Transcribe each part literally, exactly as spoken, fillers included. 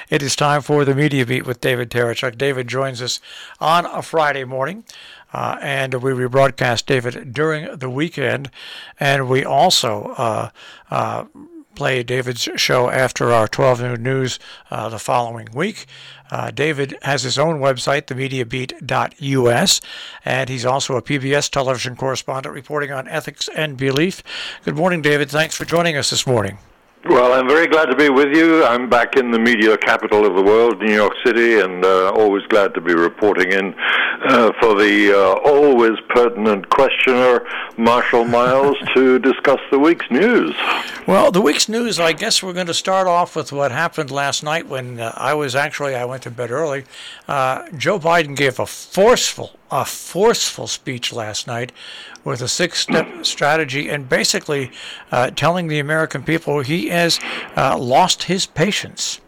It is time for the Media Beat with David Terechuk. David joins us on a Friday morning, uh, and we rebroadcast David during the weekend, and we also uh, uh, play David's show after our twelve noon news uh, the following week. Uh, David has his own website, the media beat dot U S, and he's also a P B S television correspondent reporting on ethics and belief. Good morning, David. Thanks for joining us this morning. Well, I'm very glad to be with you. I'm back in the media capital of the world, New York City, and uh, always glad to be reporting in uh, for the uh, always pertinent questioner, Marshall Miles, to discuss the week's news. Well, the week's news, I guess we're going to start off with what happened last night when uh, I was actually, I went to bed early. Uh, Joe Biden gave a forceful, a forceful speech last night with a six-step strategy and basically uh, telling the American people he has uh, lost his patience.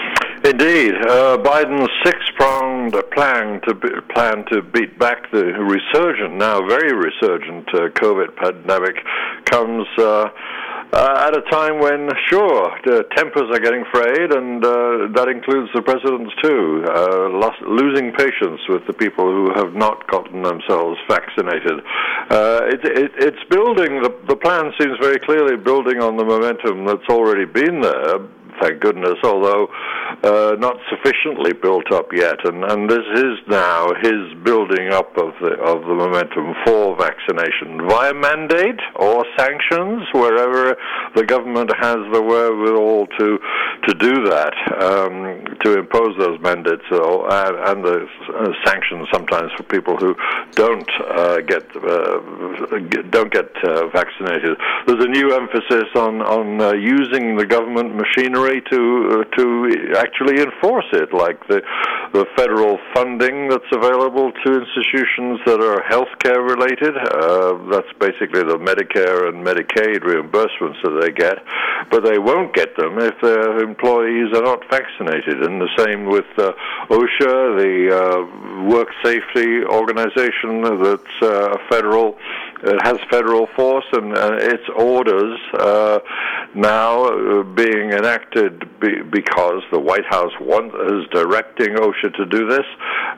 Indeed, uh, Biden's six-pronged plan to be, plan to beat back the resurgent, now very resurgent uh, COVID pandemic comes uh, uh, at a time when, sure, the tempers are getting frayed, and uh, that includes the president's too, uh, lost, losing patience with the people who have not gotten themselves vaccinated. Uh, it, it, it's building, the, the plan seems very clearly building on the momentum that's already been there, thank goodness, although uh, not sufficiently built up yet. And, and this is now his building up of the of the momentum for vaccination via mandate or sanctions, wherever the government has the wherewithal to to do that, um, to impose those mandates or, and, and the uh, sanctions sometimes for people who don't uh, get uh, don't get uh, vaccinated. There's a new emphasis on on uh, using the government machinery to uh, to actually enforce it, like the the federal funding that's available to institutions that are healthcare related. Uh, that's basically the Medicare and Medicaid reimbursements that they get, but they won't get them if their employees are not vaccinated. And the same with uh, OSHA, the uh, work safety organization that's uh, federal. It has federal force, and uh, its orders uh, now uh, being enacted be- because the White House want- is directing OSHA to do this.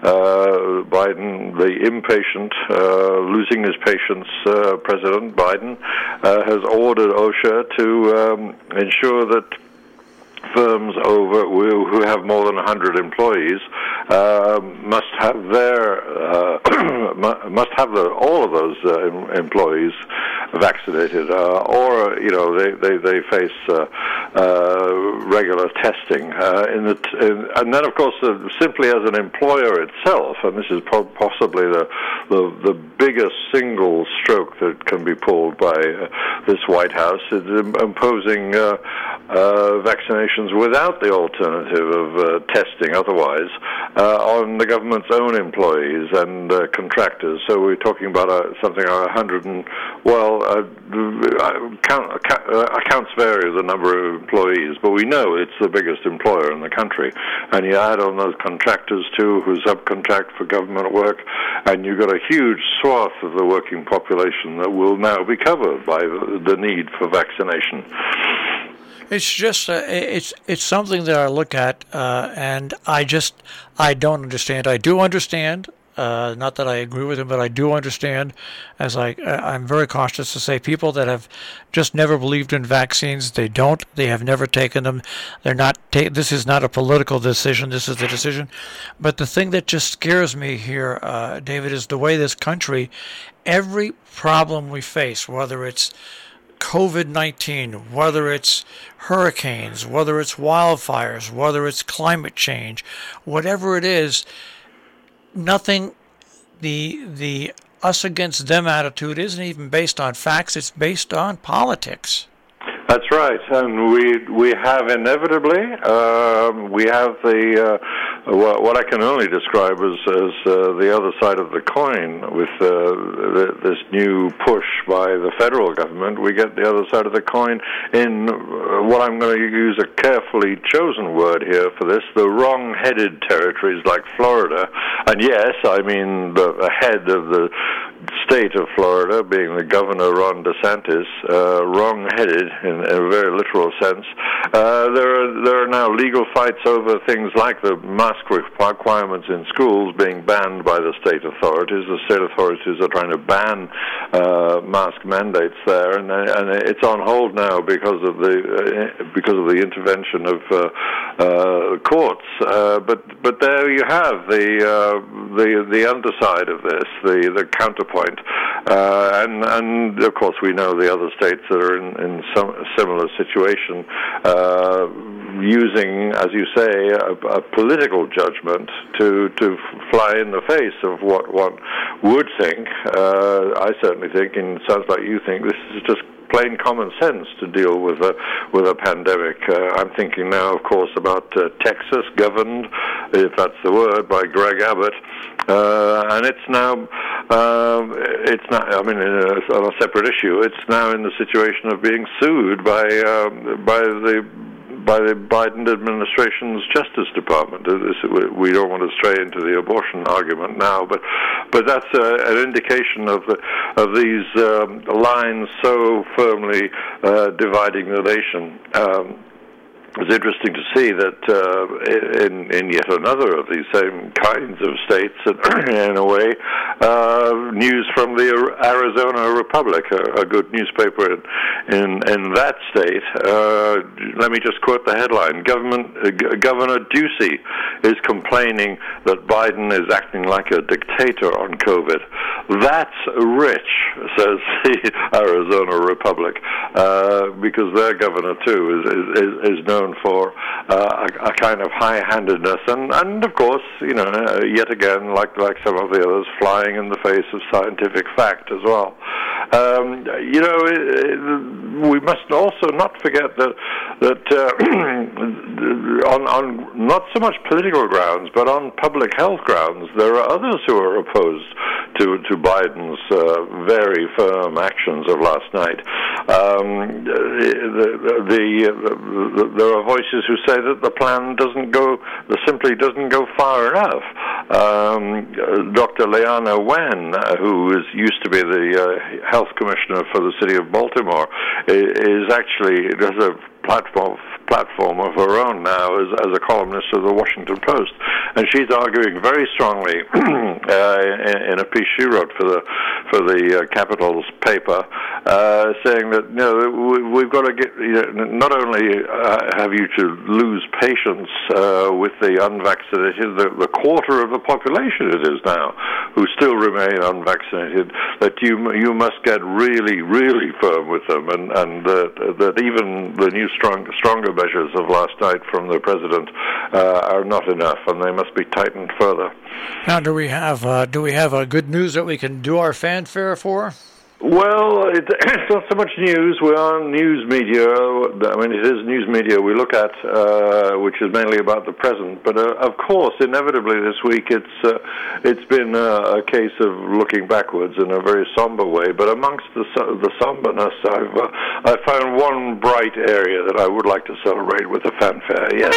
Uh, Biden, the impatient, uh, losing his patience, uh, President Biden, uh, has ordered OSHA to um, ensure that firms over who have more than one hundred employees uh, must have their uh, must have the, all of those uh, employees vaccinated, uh, or you know they they, they face uh, uh, regular testing. Uh, in the t- in, and then of course uh, simply as an employer itself, and this is po- possibly the, the the biggest single stroke that can be pulled by uh, this White House, is imposing uh, uh, vaccination without the alternative of uh, testing otherwise uh, on the government's own employees and uh, contractors. So we're talking about uh, something like one hundred and, well, uh, count, uh, accounts vary the number of employees, but we know it's the biggest employer in the country. And you add on those contractors too who subcontract for government work, and you've got a huge swath of the working population that will now be covered by the, the need for vaccination. It's just uh, it's it's something that I look at, uh, and I just I don't understand. I do understand, uh, not that I agree with him, but I do understand. As I I'm very cautious to say, people that have just never believed in vaccines, they don't, they have never taken them. They're not. Ta- this is not a political decision. This is the decision. But the thing that just scares me here, uh, David, is the way this country, every problem we face, whether it's COVID nineteen, whether it's hurricanes, whether it's wildfires, whether it's climate change, whatever it is, nothing, the the us against them attitude isn't even based on facts, it's based on politics. That's right, and we we have inevitably um, we have the uh, what I can only describe as as uh, the other side of the coin with uh, the, this new push by the federal government. We get the other side of the coin in uh, what I'm going to use a carefully chosen word here for this: the wrong-headed territories like Florida. And yes, I mean the head of the state of Florida, being the governor Ron DeSantis, uh, wrong-headed in, in a very literal sense. Uh, there are there are now legal fights over things like the mask requirements in schools being banned by the state authorities. The state authorities are trying to ban uh, mask mandates there, and, and it's on hold now because of the uh, because of the intervention of uh, uh, courts. Uh, but but there you have the uh, the the underside of this, the the counterpoint, uh, and and of course we know the other states that are in, in some similar situation, uh, using, as you say, a, a political judgment to to fly in the face of what one would think. Uh, I certainly think, and it sounds like you think, this is just plain common sense to deal with a with a pandemic. Uh, I'm thinking now, of course, about uh, Texas, governed, if that's the word, by Greg Abbott, uh, and it's now uh, it's not. I mean, uh, on a separate issue, it's now in the situation of being sued by uh, by the. by the Biden administration's Justice Department. We don't want to stray into the abortion argument now, but but that's uh, an indication of the of these um, lines so firmly uh, dividing the nation. Um, It's interesting to see that uh, in, in yet another of these same kinds of states, in a way, uh, news from the Arizona Republic, a, a good newspaper in in, in that state. Uh, let me just quote the headline: Government uh, Governor Ducey is complaining that Biden is acting like a dictator on COVID. That's rich, says the Arizona Republic, uh, because their governor too is is, is known for uh, a, a kind of high-handedness, and, and of course, you know, uh, yet again, like like some of the others, flying in the face of scientific fact as well. Um, you know, it, it, we must also not forget that that uh, on on not so much political grounds, but on public health grounds, there are others who are opposed to to Biden's uh, very firm actions of last night. Um, the, the, the, the, the There are voices who say that the plan doesn't go, simply doesn't go far enough. Um, Doctor Leana Wen, uh, who is used to be the uh, health commissioner for the city of Baltimore, is actually has a platform platform of her own now as, as a columnist of the Washington Post, and she's arguing very strongly uh, in, in a piece she wrote for the for the uh, Capitol's paper, uh, saying that you know we, we've got to get you know, not only uh, have you to lose patience uh, with the unvaccinated, the, the quarter of the population it is now who still remain unvaccinated, that you you must get really really firm with them, and and uh, that even the new strong stronger measures of last night from the president uh, are not enough, and they must be tightened further. Now, do we have uh, do we have a good news that we can do our fanfare for? Well, it, it's not so much news. We are news media. I mean, it is news media we look at, uh, which is mainly about the present. But uh, of course, inevitably this week, it's uh, it's been uh, a case of looking backwards in a very somber way. But amongst the the somberness, I've uh, I found one bright area that I would like to celebrate with a fanfare. Yes.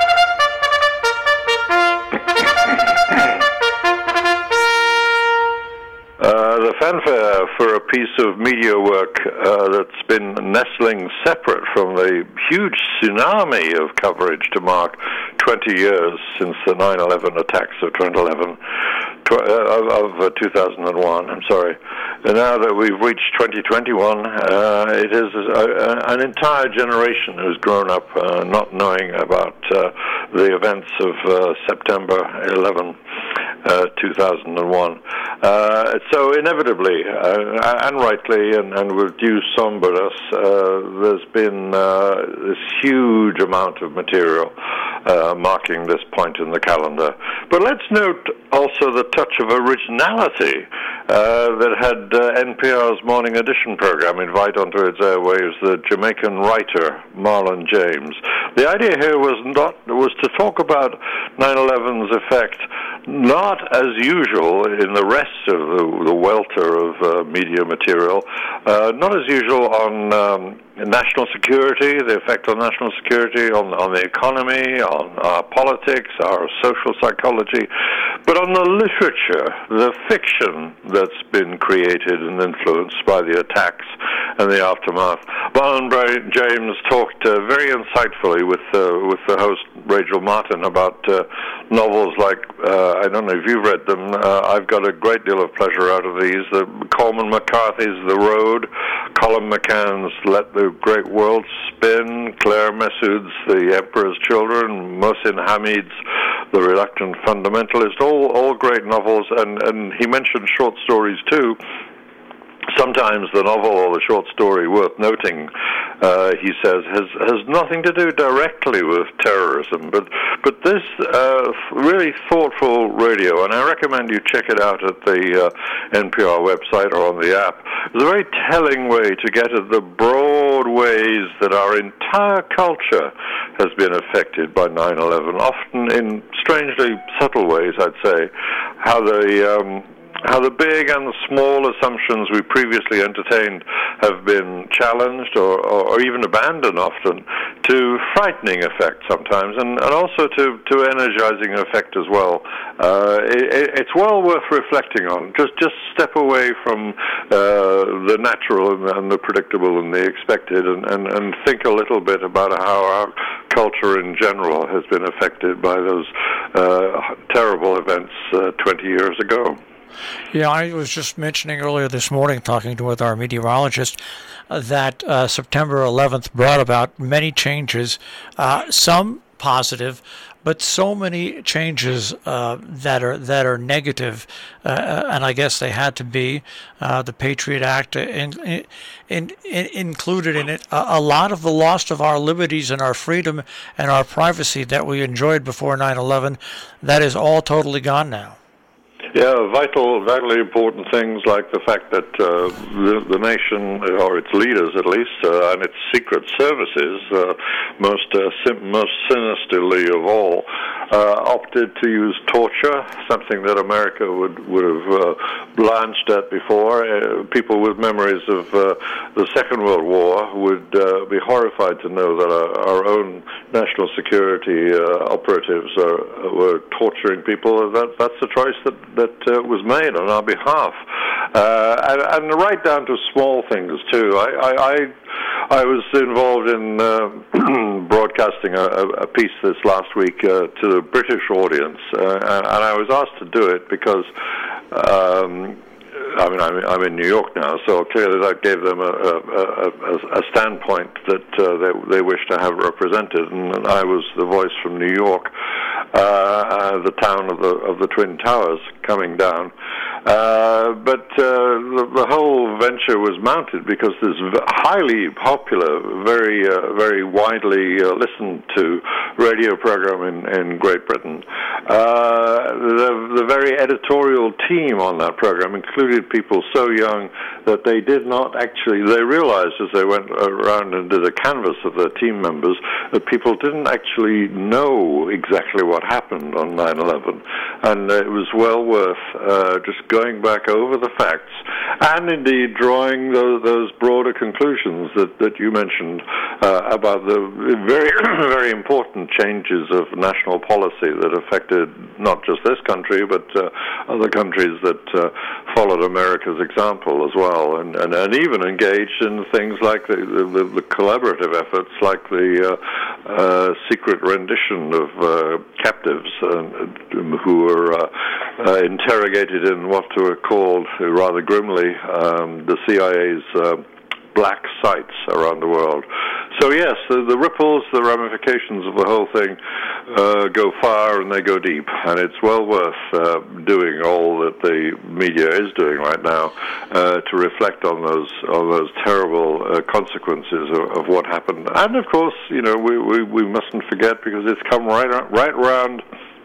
Uh, the fanfare for a piece of media work uh, that's been nestling separate from the huge tsunami of coverage to mark twenty years since the nine eleven attacks of twenty eleven, tw- uh, of, of uh, two thousand one, I'm sorry. And now that we've reached twenty twenty-one, uh, it is a, a, an entire generation who's grown up uh, not knowing about uh, the events of uh, September eleventh, uh, two thousand one. Uh, so inevitably, uh, and rightly, and, and with due somberness, uh, there's been uh, this huge amount of material uh, marking this point in the calendar. But let's note also the touch of originality uh, that had uh, N P R's Morning Edition program invite onto its airwaves the Jamaican writer Marlon James. The idea here was not was to talk about nine eleven's effect, not as usual in the rest of the, the welter of uh, media material, uh, not as usual on um, national security, the effect on national security, on, on the economy, on our politics, our social psychology, But on the literature, the fiction that's been created and influenced by the attacks and the aftermath, Marlon James talked uh, very insightfully with uh, with the host Rachel Martin about uh, novels like, uh, I don't know if you've read them, uh, I've got a great deal of pleasure out of these, the Corman McCarthy's The Road, Colin McCann's Let the Great World Spin, Claire Messud's The Emperor's Children, Mohsin Hamid's The Reluctant Fundamentalist, all all great novels, and, and he mentioned short stories too. Sometimes the novel or the short story worth noting, uh, he says, has has nothing to do directly with terrorism, but but this uh, really thoughtful radio, and I recommend you check it out at the uh, N P R website or on the app. It's a very telling way to get at the broad ways that our entire culture has been affected by nine eleven, often in strangely subtle ways, I'd say. How the um, how the big and the small assumptions we previously entertained have been challenged or, or, or even abandoned often, to frightening effect sometimes, and, and also to, to energizing effect as well. Uh, it, it's well worth reflecting on. Just just step away from uh, the natural and the, and the predictable and the expected, and, and, and think a little bit about how our culture in general has been affected by those uh, terrible events uh, twenty years ago. Yeah, I was just mentioning earlier this morning, talking to with our meteorologist, uh, that uh, September eleventh brought about many changes, uh, some positive, but so many changes uh, that are that are negative, uh, and I guess they had to be. Uh, the Patriot Act in, in, in, included in it a, a lot of the loss of our liberties and our freedom and our privacy that we enjoyed before nine eleven. That is all totally gone now. Yeah, vital, vitally important things like the fact that uh, the, the nation, or its leaders at least, uh, and its secret services, uh, most uh, sim- most sinisterly of all, uh, opted to use torture, something that America would, would have uh, blanched at before. Uh, people with memories of uh, the Second World War would uh, be horrified to know that our, our own national security uh, operatives are, were torturing people. That, that's a choice that that uh, was made on our behalf, uh, and, and right down to small things too. I I, I, I was involved in uh, broadcasting a, a piece this last week uh, to the British audience, uh, and, and I was asked to do it because. Um, I mean, I'm, I'm in New York now, so clearly that gave them a, a, a, a standpoint that uh, they, they wish to have represented, and I was the voice from New York, uh, the town of the of the Twin Towers coming down. Uh, but uh, the, the whole venture was mounted because this highly popular, very uh, very widely uh, listened to radio program in, in Great Britain. Uh, the, the very editorial team on that program included people so young that they did not actually, they realized as they went around and did a canvass of their team members that people didn't actually know exactly what happened on nine eleven. And it was well worth uh, just going back over the facts and indeed drawing those, those broader conclusions that, that you mentioned uh, about the very, very important changes of national policy that affected not just this country but uh, other countries that uh, followed America's example as well, and, and, and even engaged in things like the, the, the collaborative efforts like the uh, uh, secret rendition of uh, captives uh, who were uh, uh, interrogated in what were called, rather grimly, um, the C I A's uh, black sites around the world. So yes, the, the ripples, the ramifications of the whole thing uh, go far and they go deep, and it's well worth uh, doing all that the media is doing right now uh, to reflect on those on those terrible uh, consequences of, of what happened. And of course, you know, we, we, we mustn't forget, because it's come right right around.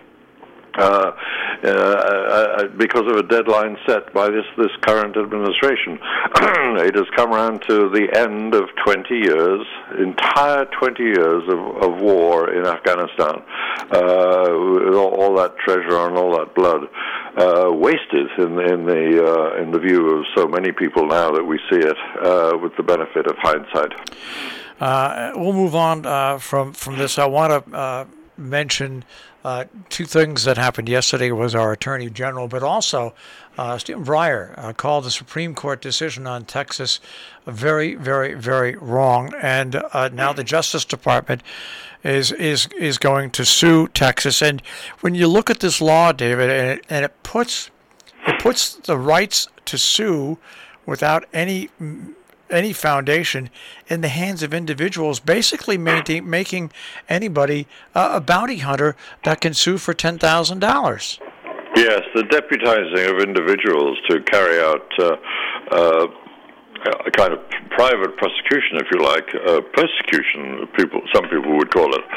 Uh, uh, uh, because of a deadline set by this, this current administration. It has come around to the end of twenty years, entire twenty years of, of war in Afghanistan. Uh, all, all that treasure and all that blood uh, wasted in, in the uh, in the view of so many people now that we see it uh, with the benefit of hindsight. Uh, we'll move on uh, from from this. I want to. Uh mention uh, two things that happened yesterday. Was our Attorney General, but also uh, Stephen Breyer uh, called the Supreme Court decision on Texas very, very, very wrong, and uh, now the Justice Department is is is going to sue Texas. And when you look at this law, David, and it, and it puts it puts the rights to sue without any any foundation in the hands of individuals, basically making making anybody uh, a bounty hunter that can sue for ten thousand dollars. Yes, the deputizing of individuals to carry out uh, uh, a kind of private prosecution, if you like, uh, persecution, people, some people would call it,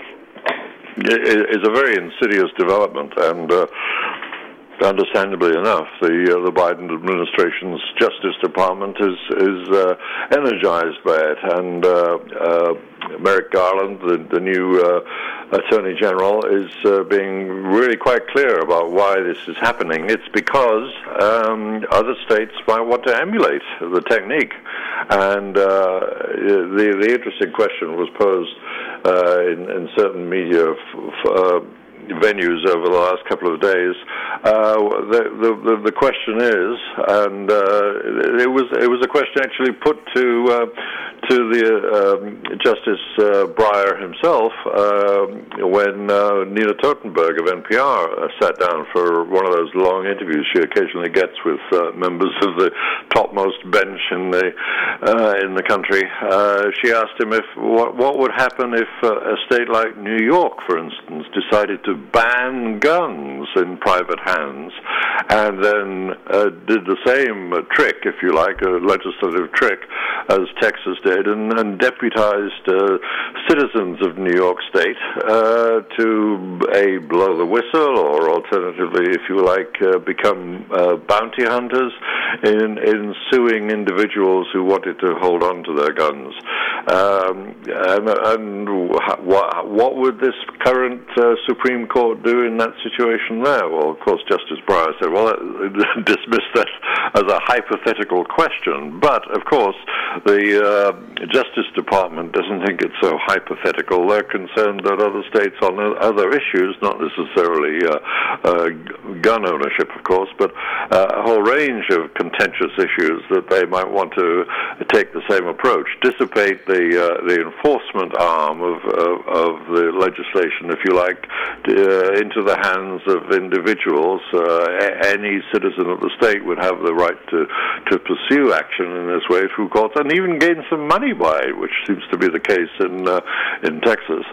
is a very insidious development, and uh, understandably enough, the uh, the Biden administration's Justice Department is is uh, energized by it, and uh, uh, Merrick Garland, the, the new uh, Attorney General, is uh, being really quite clear about why this is happening. It's because um, other states might want to emulate the technique, and uh, the the interesting question was posed uh, in, in certain media. F- uh, venues over the last couple of days. Uh, the, the the question is, and uh, it was it was a question actually put to uh, to the um, Justice uh, Breyer himself uh, when uh, Nina Totenberg of N P R uh, sat down for one of those long interviews she occasionally gets with uh, members of the topmost bench in the uh, in the country. Uh, she asked him if what what would happen if uh, a state like New York, for instance, decided to ban guns in private hands, and then uh, did the same uh, trick, if you like, a legislative trick, as Texas did, and, and deputized uh, citizens of New York State uh, to a blow the whistle, or alternatively, if you like, uh, become uh, bounty hunters in in suing individuals who wanted to hold on to their guns. Um, and and what, what would this current uh, Supreme Court do in that situation there? Well, of course, Justice Breyer said, well, dismiss that as a hypothetical question. But, of course, the uh, Justice Department doesn't think it's so hypothetical. They're concerned that other states on other issues, not necessarily uh, uh, gun ownership, of course, but uh, a whole range of contentious issues, that they might want to take the same approach, dissipate the uh, the enforcement arm of, of, of the legislation, if you like, uh, into the hands of individuals. Uh, any citizen of the state would have the right to, to pursue action in this way through courts, and even gain some money by it, which seems to be the case in uh, in Texas.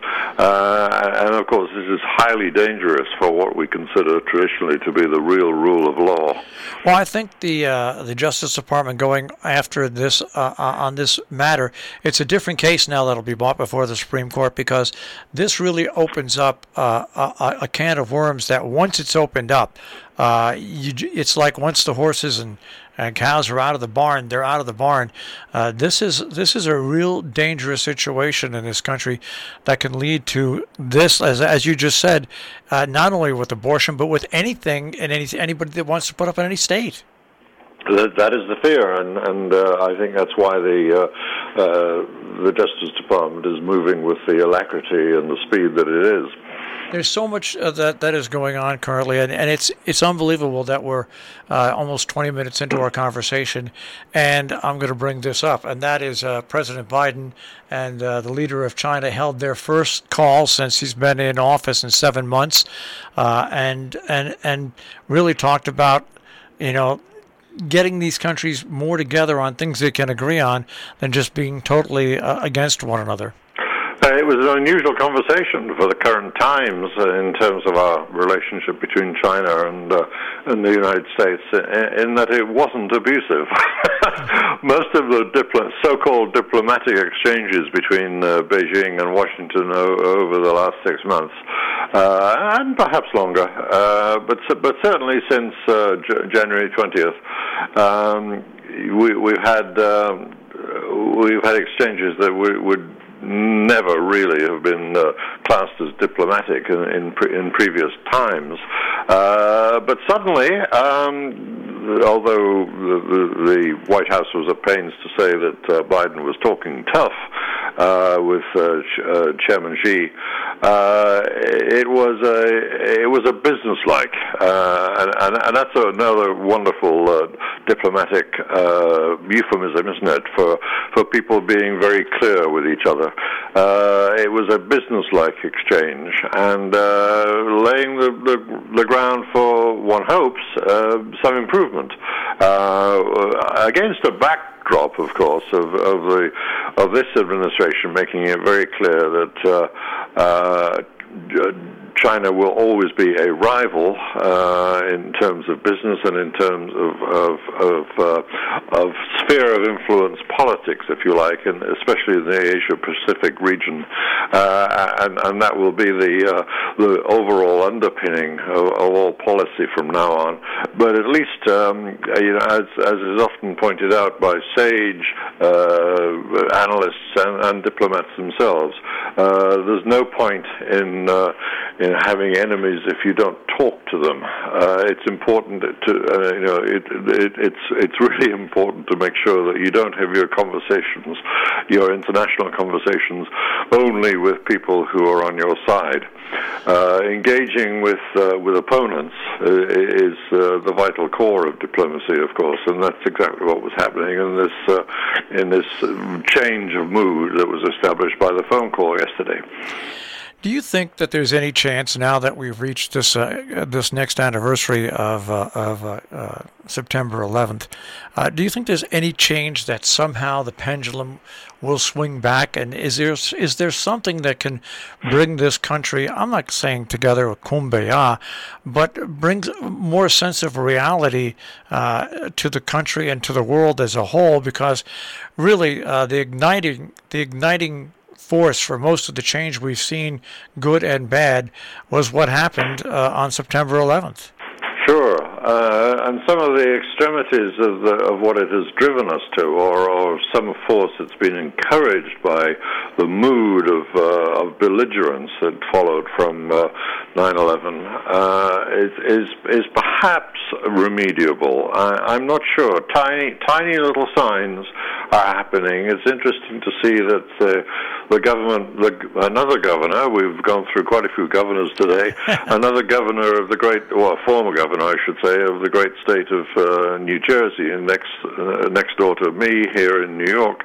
Uh, and of course, this is highly dangerous for what we consider traditionally to be the real rule of law. Well, I think the uh, the Justice Department going after this uh, on this matter, it's a different case now that'll be brought before the Supreme Court, because this really opens up uh, a, a can of worms that once it's opened up, uh, you, it's like once the horses and, and cows are out of the barn, they're out of the barn. Uh, this is this is a real dangerous situation in this country that can lead to this, as as you just said, uh, not only with abortion, but with anything and any anybody that wants to put up in any state. That, that is the fear, and, and uh, I think that's why the uh, uh, the Justice Department is moving with the alacrity and the speed that it is. There's so much uh, that that is going on currently, and, and it's it's unbelievable that we're uh, almost twenty minutes into our conversation, and I'm going to bring this up, and that is uh, President Biden and uh, the leader of China held their first call since he's been in office in seven months, uh, and and and really talked about, you know, getting these countries more together on things they can agree on than just being totally uh, against one another. Uh, it was an unusual conversation for the current times uh, in terms of our relationship between China and uh, and the United States, in, in that it wasn't abusive. Most of the dipl- so-called diplomatic exchanges between uh, Beijing and Washington o- over the last six months, uh, and perhaps longer, uh, but but certainly since uh, J- January twentieth, um, we, we've had um, we've had exchanges that we, would never really have been uh, classed as diplomatic in in, pre- in previous times. Uh, but suddenly, um, although the, the, the White House was at pains to say that uh, Biden was talking tough, uh, with uh, Ch- uh, Chairman Xi, uh, it was a it was a businesslike, uh, and, and and that's another wonderful uh, diplomatic uh, euphemism, isn't it, for for people being very clear with each other. Uh, it was a businesslike exchange, and uh, laying the, the the ground for, one hopes, uh, some improvement uh, against a backdrop, of course, of, of the of this administration making it very clear that uh, uh, China will always be a rival uh, in terms of business and in terms of of of, uh, of sphere of influence politics, if you like, and especially in the Asia Pacific region, uh, and and that will be the uh, the overall underpinning of, of all policy from now on. But at least, um, you know, as as is often pointed out by sage uh, analysts and, and diplomats themselves, uh, there's no point in uh, in having enemies if you don't talk to them. Uh, it's important to, uh, you know, it, it, it's it's really important to make sure that you don't have your conversations, your international conversations, only with people who are on your side. Uh, engaging with uh, with opponents uh, is uh, the vital core of diplomacy, of course, and that's exactly what was happening in this uh, in this change of mood that was established by the phone call yesterday. Do you think that there's any chance, now that we've reached this uh, this next anniversary of uh, of uh, uh, September eleventh, uh, do you think there's any change that somehow the pendulum will swing back? And is there is there something that can bring this country, I'm not saying together with kumbaya, but brings more sense of reality uh, to the country and to the world as a whole? Because really, uh, the igniting the igniting force for most of the change we've seen, good and bad, was what happened uh, on September eleventh. Sure, uh, and some of the extremities of, the, of what it has driven us to, or, or some force that's been encouraged by the mood of, uh, of belligerence that followed from uh, nine eleven, uh, is, is is perhaps remediable. I, I'm not sure. Tiny tiny little signs are happening. It's interesting to see that uh, the government, the, another governor, we've gone through quite a few governors today, another governor of the great, well, former governor, I should say, of the great state of uh, New Jersey, and next uh, next door to me here in New York,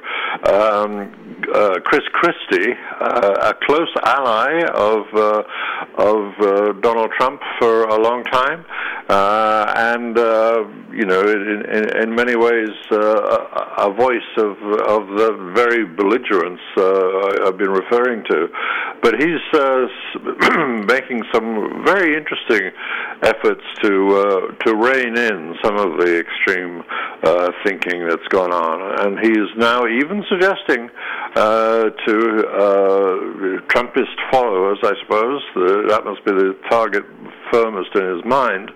um, uh, Chris Christie, uh, a close ally of uh, of uh, Donald Trump for a long time, uh, and uh, you know, in, in, in many ways, uh, a voice of of the very belligerence uh, I've been referring to. But he's uh, making some very interesting efforts to uh, to rein in some of the extreme uh, thinking that's gone on, and he is now even suggesting uh, to uh, Trumpist followers, I suppose, the, that must be the target firmest in his mind,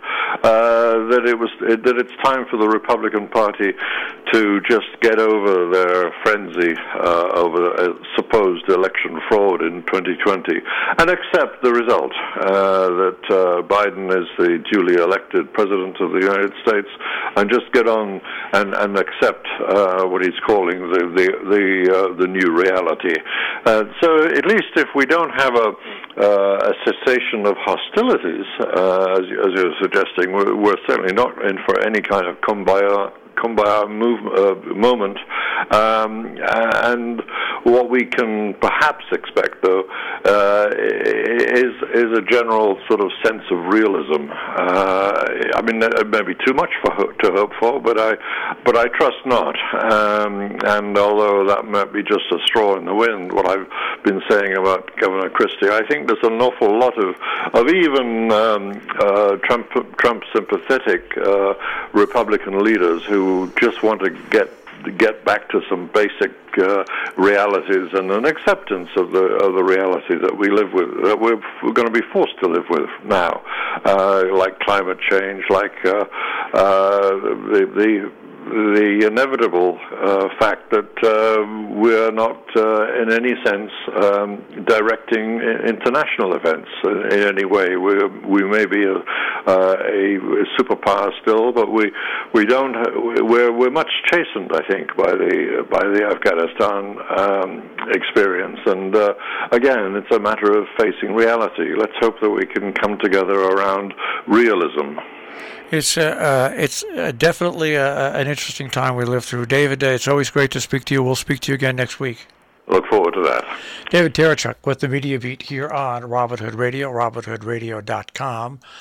uh, that it was it, that it's time for the Republican Party to just get over their frenzy uh, over uh, supposed election fraud in twenty twenty and accept the result uh, that uh, Biden is the duly elected president of the United States, and just get on and, and accept uh, what he's calling the the the, uh, the new reality. Uh, so at least if we don't have a uh, a cessation of hostilities, uh, as, as you're suggesting, we're, we're certainly not in for any kind of kumbaya kumbaya move, uh, moment, um, and what we can perhaps expect, though, uh, is is a general sort of sense of realism. Uh, I mean, it may be too much for ho- to hope for, but I but I trust not. Um, and although that might be just a straw in the wind, what I've been saying about Governor Christie, I think there's an awful lot of of even um, uh, Trump Trump sympathetic uh, Republican leaders who who just want to get get back to some basic uh, realities and an acceptance of the of the reality that we live with, that we're, we're going to be forced to live with now, uh, like climate change, like uh, uh, the, the the inevitable uh, fact that uh, we're not, uh, in any sense, um, directing international events in any way. We we may be a, uh, a superpower still, but we we don't. We're we're much chastened, I think, by the by the Afghanistan um, experience. And uh, again, it's a matter of facing reality. Let's hope that we can come together around realism. It's uh, uh, it's uh, definitely uh, an interesting time we live through. David, uh, it's always great to speak to you. We'll speak to you again next week. Look forward to that. David Terechuk with the Media Beat here on Robert Hood Radio, robert hood radio dot com.